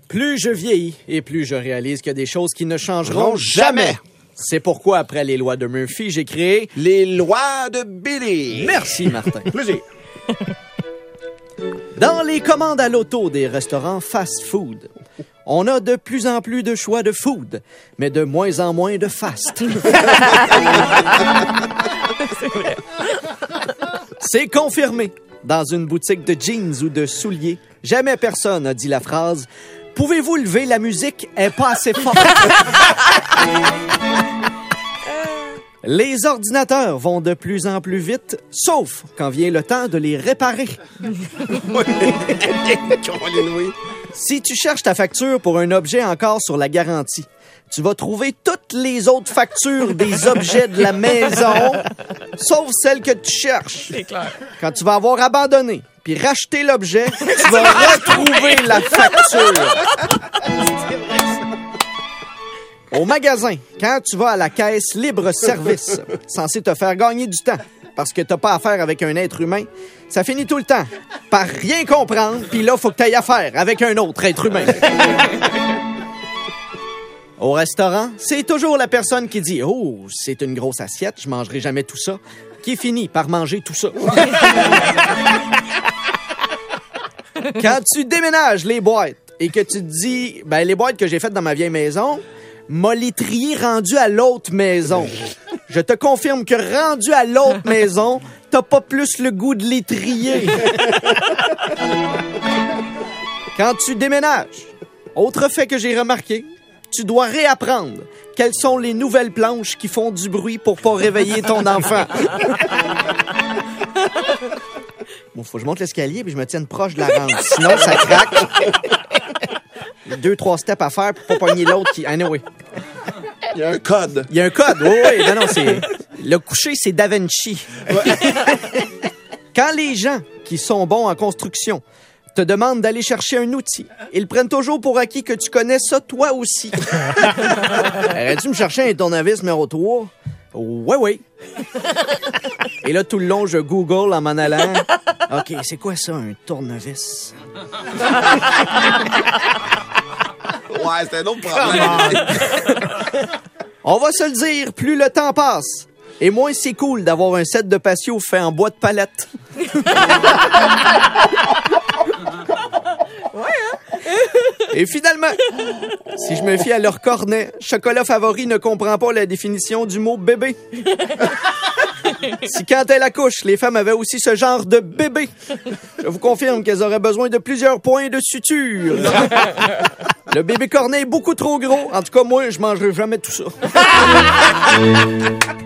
Plus je vieillis et plus je réalise qu'il y a des choses qui ne changeront jamais. C'est pourquoi, après les lois de Murphy, j'ai créé... Les lois de Billy. Merci, Martin. Plaisir. Dans les commandes à l'auto des restaurants fast-food, on a de plus en plus de choix de food, mais de moins en moins de fast. C'est confirmé. Dans une boutique de jeans ou de souliers, jamais personne n'a dit la phrase « Pouvez-vous lever la musique? Elle est pas assez forte. » Les ordinateurs vont de plus en plus vite, sauf quand vient le temps de les réparer. Si tu cherches ta facture pour un objet encore sur la garantie, tu vas trouver toutes les autres factures des objets de la maison, sauf celle que tu cherches. C'est clair. Quand tu vas avoir abandonné puis racheté l'objet, tu vas retrouver la facture. Au magasin, quand tu vas à la caisse libre-service, censé te faire gagner du temps, parce que t'as pas affaire avec un être humain, ça finit tout le temps par rien comprendre, puis là, faut que t'ailles affaire avec un autre être humain. Au restaurant, c'est toujours la personne qui dit « Oh, c'est une grosse assiette, je mangerai jamais tout ça », qui finit par manger tout ça. Quand tu déménages les boîtes et que tu te dis « Ben, les boîtes que j'ai faites dans ma vieille maison, m'a les trier rendu à l'autre maison. » Je te confirme que rendu à l'autre maison, t'as pas plus le goût de les trier. Quand tu déménages, autre fait que j'ai remarqué, tu dois réapprendre quelles sont les nouvelles planches qui font du bruit pour pas réveiller ton enfant. Bon, faut que je monte l'escalier puis je me tienne proche de la rampe. Sinon, ça craque. 2-3 steps à faire pour pas pogner l'autre qui... Anyway. Il y a un code. Il y a un code, oui. Non, c'est... Le coucher, c'est Da Vinci. Ouais. Quand les gens qui sont bons en construction te demandent d'aller chercher un outil, ils prennent toujours pour acquis que tu connais ça toi aussi. Aurais-tu me chercher un tournevis numéro 3? Oui. Et là, tout le long, je Google en m'en allant. OK, c'est quoi ça, un tournevis? Ouais, c'est un autre problème. On va se le dire, plus le temps passe, et moins c'est cool d'avoir un set de patio fait en bois de palette. Et finalement, si je me fie à leur cornet, Chocolat Favori ne comprend pas la définition du mot bébé. Si quand elle accouche, les femmes avaient aussi ce genre de bébé, je vous confirme qu'elles auraient besoin de plusieurs points de suture. Le bébé cornet est beaucoup trop gros. En tout cas, moi, je mangerai jamais tout ça.